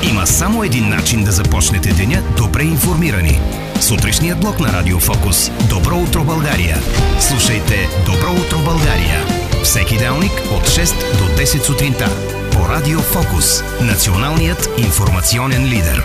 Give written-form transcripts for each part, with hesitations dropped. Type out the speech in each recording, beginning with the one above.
Има само един начин да започнете деня добре информирани. Сутрешният блок на Радио Фокус. Добро утро, България! Слушайте Добро утро, България! Всеки делник от 6 до 10 сутринта. По Радио Фокус. Националният информационен лидер.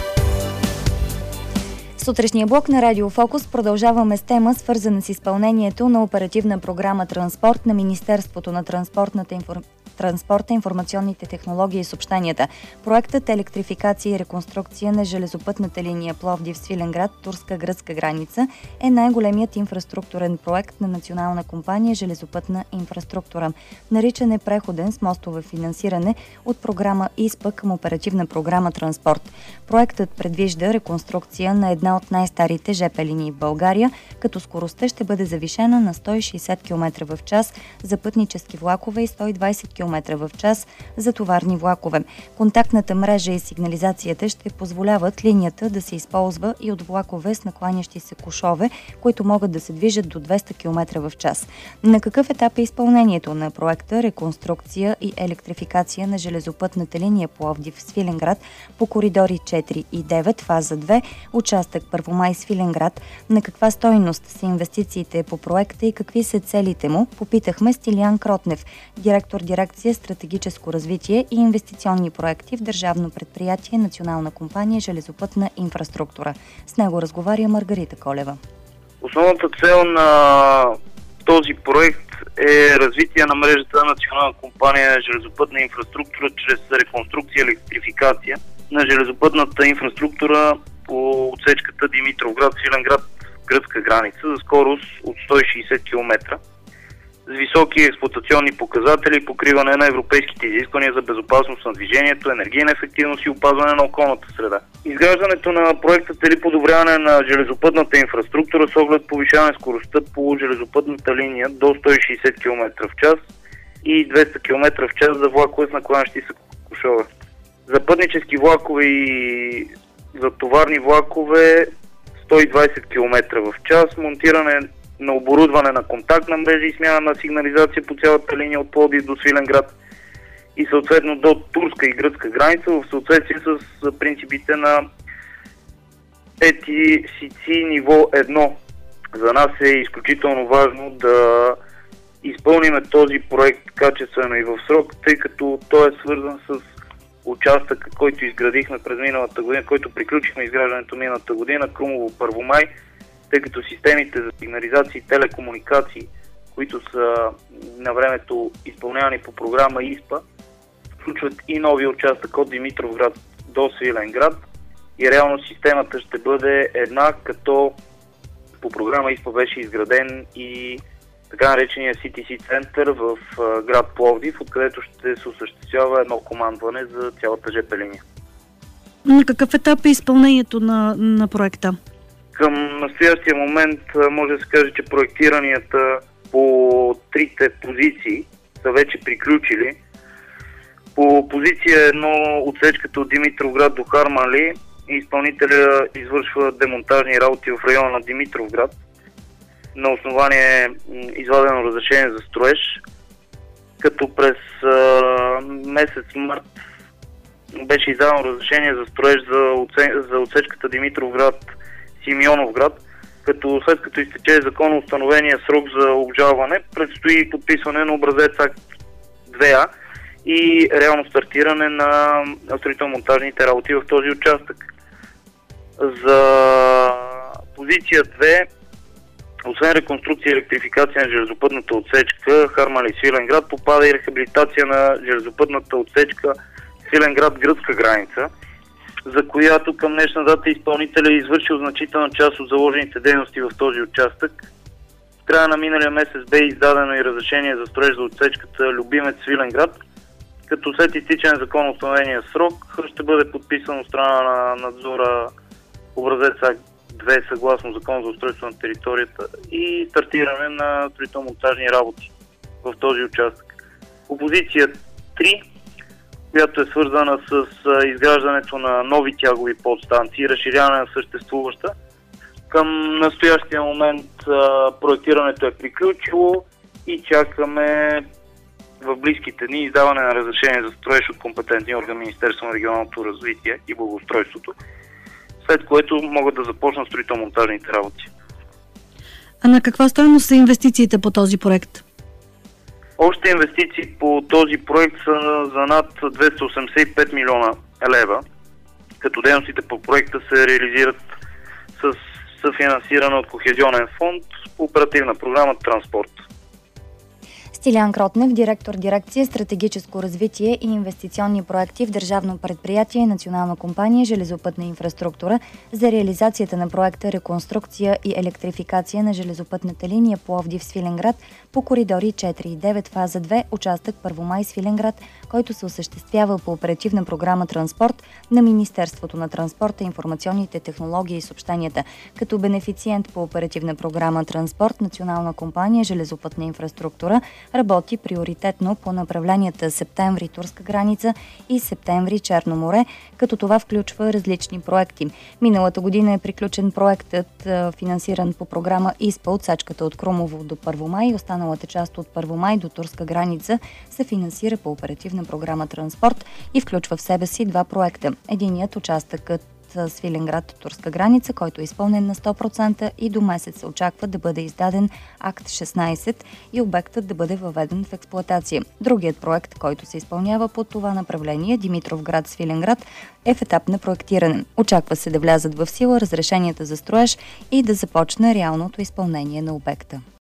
В сутрешния блок на Радио Фокус продължаваме с тема, свързана с изпълнението на оперативна програма Транспорт на Министерството на транспорта, информационните технологии и съобщенията. Проектът електрификация и реконструкция на железопътната линия Пловдив-Свиленград, турска-гръцка граница е най-големият инфраструктурен проект на Национална компания Железопътна инфраструктура. Наричан е преходен с мостово финансиране от програма ИСПА към оперативна програма Транспорт. Проектът предвижда реконструкция на една от най-старите ЖП линии в България, като скоростта ще бъде завишена на 160 км в час за пътнически влакове и 120 км в час за товарни влакове. Контактната мрежа и сигнализацията ще позволяват линията да се използва и от влакове с накланящи се кошове, които могат да се движат до 200 км в час. На какъв етап е изпълнението на проекта реконструкция и електрификация на железопътната линия Пловдив-Свиленград по коридори 4 и 9, фаза 2, участък Първомай-Свиленград? На каква стойност са инвестициите по проекта и какви са целите му? Попитахме Стилиян Кротнев, директор дирекция стратегическо развитие и инвестиционни проекти в държавно предприятие Национална компания Железопътна инфраструктура. С него разговаря Маргарита Колева. Основната цел на този проект е развитие на мрежата на Национална компания Железопътна инфраструктура чрез реконструкция и електрификация на железопътната инфраструктура по отсечката Димитровград-Свиленград, гръцка граница за скорост от 160 км. С високи експлоатационни показатели и покриване на европейските изисквания за безопасност на движението, енергийна ефективност и опазване на околната среда. Изграждането на проекта цели подобряване на железопътната инфраструктура с оглед повишаване скоростта по железопътната линия до 160 км в час и 200 км в час за влакове с накланящи се кошове. За пътнически влакове и за товарни влакове 120 км в час, монтиране на оборудване на контактна мрежа и смяна на сигнализация по цялата линия от Пловдив до Свиленград и съответно до турска и гръцка граница в съответствие с принципите на ETCC ниво 1. За нас е изключително важно да изпълним този проект качествено и в срок, тъй като той е свързан с участъка, който изградихме през миналата година, който приключихме изграждането миналата година, Крумово-Първомай, тъй като системите за сигнализации и телекомуникации, които са на времето изпълнявани по програма ИСПА, включват и нови участък от Димитровград до Свиленград и реално системата ще бъде една, като по програма ИСПА беше изграден и така наречения CTC център в град Пловдив, откъдето ще се осъществява едно командване за цялата ЖП линия. На какъв етап е изпълнението на проекта? Към настоящия момент може да се каже, че проектиранията по трите позиции са вече приключили. По позиция 1, отсечката от Димитровград до Харманли, изпълнителя извършва демонтажни работи в района на Димитровград на основание извадено разрешение за строеж, като през месец март беше издадено разрешение за строеж за отсечката Димитровград-Симеоновград, като след като изтече законно установения срок за обжалване, предстои подписване на образец акт 2А и реално стартиране на строително-монтажните работи в този участък. За позиция 2, освен реконструкция и електрификация на железопътната отсечка Харманли-Свиленград, попада и рехабилитация на железопътната отсечка Свиленград-гръцка граница, за която към днешна дата изпълнителя е извършил значителна част от заложените дейности в този участък. В края на миналия месец бе издадено и разрешение за строеж за отсечката Любимец-Свиленград, като след изтичане на законно установения срок ще бъде подписан от страна на надзора образец 2 съгласно Закон за устройство на територията и стартиране на строително-монтажни работи в този участък. Опозиция 3, която е свързана с изграждането на нови тягови подстанции, разширяване на съществуваща. Към настоящия момент проектирането е приключило и чакаме в близките дни издаване на разрешение за строеж от компетентния орган Министерство на регионалното развитие и благоустройството, след което могат да започнат строително-монтажните работи. А на каква стойност са инвестициите по този проект? Общите инвестиции по този проект са за над 285 милиона лева, като дейностите по проекта се реализират с съфинансиране от Кохезионен фонд по оперативна програма Транспорт. Стилян Кротнев, директор дирекция стратегическо развитие и инвестиционни проекти в Държавно предприятие Национална компания железопътна инфраструктура за реализацията на проекта реконструкция и електрификация на железопътната линия Пловдив-Свиленград по коридори 4 и 9 фаза 2, участък Първомай-Свиленград, който се осъществява по оперативна програма Транспорт на Министерството на транспорта, информационните технологии и съобщенията. Като бенефициент по оперативна програма Транспорт Национална компания железопътна инфраструктура работи приоритетно по направленията Септември турска граница и Септември Черно море, като това включва различни проекти. Миналата година е приключен проектът, финансиран по програма ИСПА, отсечката от Крумово до Първомай и останалата част от Първомай до турска граница се финансира по оперативна програма Транспорт и включва в себе си два проекта. Единият участъкът Свиленград-турска граница, който е изпълнен на 100% и до месец се очаква да бъде издаден акт 16 и обектът да бъде въведен в експлоатация. Другият проект, който се изпълнява по това направление, Димитровград-Свиленград, е в етап на проектиране. Очаква се да влязат в сила разрешенията за строеж и да започне реалното изпълнение на обекта.